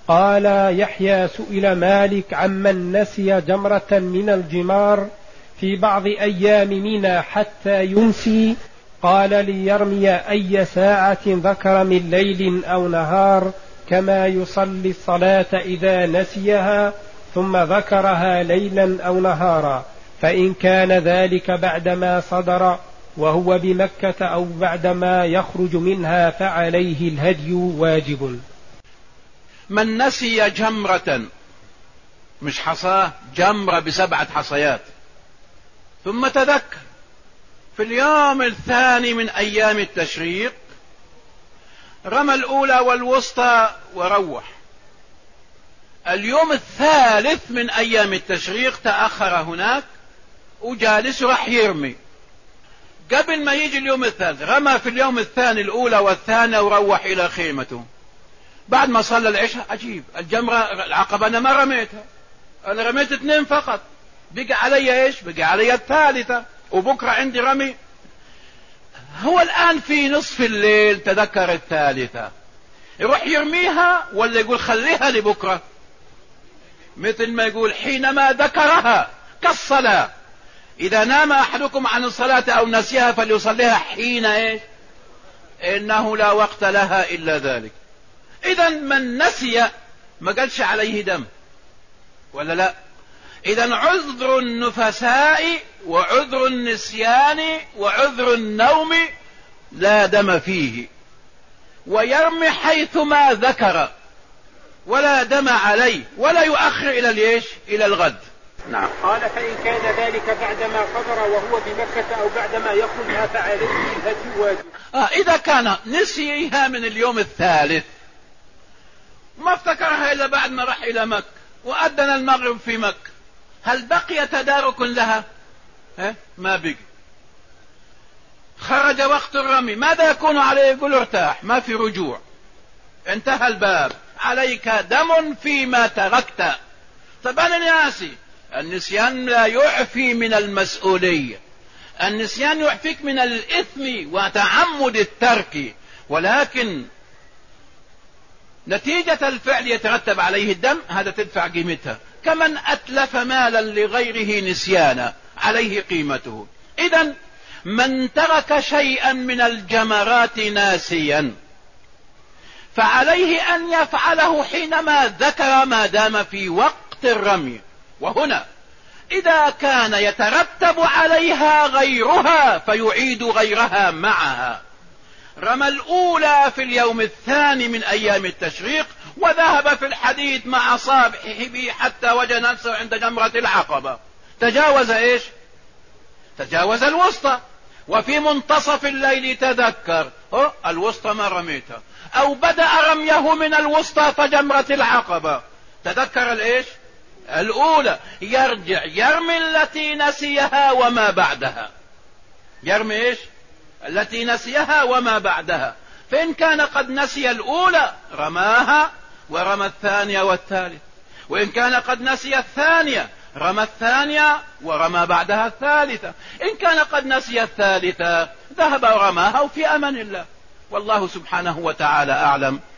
قال يحيى: سئل مالك عمن نسي جمرة من الجمار في بعض أيام منى حتى يمسي، قال: ليرمي أي ساعة ذكر من ليل أو نهار، كما يصلي الصلاة إذا نسيها ثم ذكرها ليلا أو نهارا، فإن كان ذلك بعدما صدر وهو بمكة أو بعدما يخرج منها فعليه الهدي واجب. من نسي جمرة، مش حصاه، جمرة ب7 حصيات، ثم تذكر في اليوم الثاني من أيام التشريق، رمى الأولى والوسطى وروح. اليوم الثالث من أيام التشريق تأخر هناك وجالس راح يرمي. قبل ما يجي اليوم الثالث رمى في اليوم الثاني الأولى والثانية وروح إلى خيمته. بعد ما صلى العشاء، عجيب، الجمرة العقبة أنا ما رميتها، أنا رميت 2 فقط، بقى علي إيش؟ بقى علي الثالثة، وبكرة عندي رمي. هو الآن في نصف الليل تذكر الثالثة، يروح يرميها ولا يقول خليها لبكرة؟ مثل ما يقول حينما ذكرها كالصلاة، إذا نام أحدكم عن الصلاة أو نسيها فليصليها حين إيش؟ إنه لا وقت لها إلا ذلك. إذا من نسي ما قالش عليه دم ولا لا؟ إذا عذر النفساء وعذر النسيان وعذر النوم لا دم فيه، ويرمي حيثما ذكر ولا دم عليه، ولا يؤخر إلى ليش؟ إلى الغد. نعم. قال: فإن كان ذلك بعدما صدر وهو بمكة أو بعدما يخرجها فعليه الهدي واجب. إذا كان نسيها من اليوم الثالث ما افتكرها إلا بعد ما راح إلى مكة وأذن المغرب في مكة، هل بقي تدارك لها؟ ما بقي. خرج وقت الرمي، ماذا يكون عليه؟ يقول ارتاح، ما في رجوع، انتهى الباب، عليك دم فيما تركت. طب أنا ناسي. النسيان لا يعفي من المسؤولية، النسيان يعفيك من الإثم وتعمد الترك، ولكن نتيجة الفعل يترتب عليه الدم، هذا تدفع قيمتها. كمن أتلف مالا لغيره نسيانا عليه قيمته. إذن من ترك شيئا من الجمرات ناسيا فعليه أن يفعله حينما ذكر ما دام في وقت الرمي. وهنا إذا كان يترتب عليها غيرها فيعيد غيرها معها. رمى الأولى في اليوم الثاني من أيام التشريق وذهب في الحديث مع صاحبه حتى وجد نفسه عند جمرة العقبة، تجاوز إيش؟ تجاوز الوسطى، وفي منتصف الليل تذكر الوسطى ما رميتها، أو بدأ رميه من الوسطى فجمرة العقبة، تذكر الإيش؟ الأولى، يرجع يرمي التي نسيها وما بعدها، يرمي إيش؟ التي نسيها وما بعدها. فإن كان قد نسي الأولى رماها ورمى الثانية والثالث، وإن كان قد نسي الثانية رمى الثانية ورمى بعدها الثالثة، إن كان قد نسي الثالثة ذهب ورماها وفي أمان الله. والله سبحانه وتعالى أعلم.